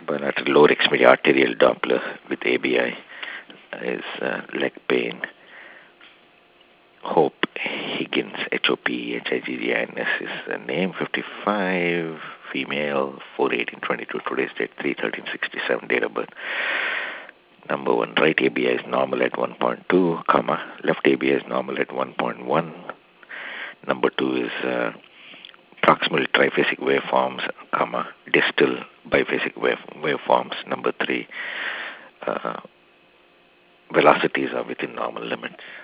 bilateral lower extremity arterial Doppler with ABI is leg pain. Hope Higgins, Hope Higgins is the name, 55, female, 4/18/22, today's date, 3/13/67, date of birth. Number one, right ABI is normal at 1.2, comma, left ABI is normal at 1.1. Number two is proximal triphasic waveforms, comma, distal biphasic waveforms. Number three, velocities are within normal limits.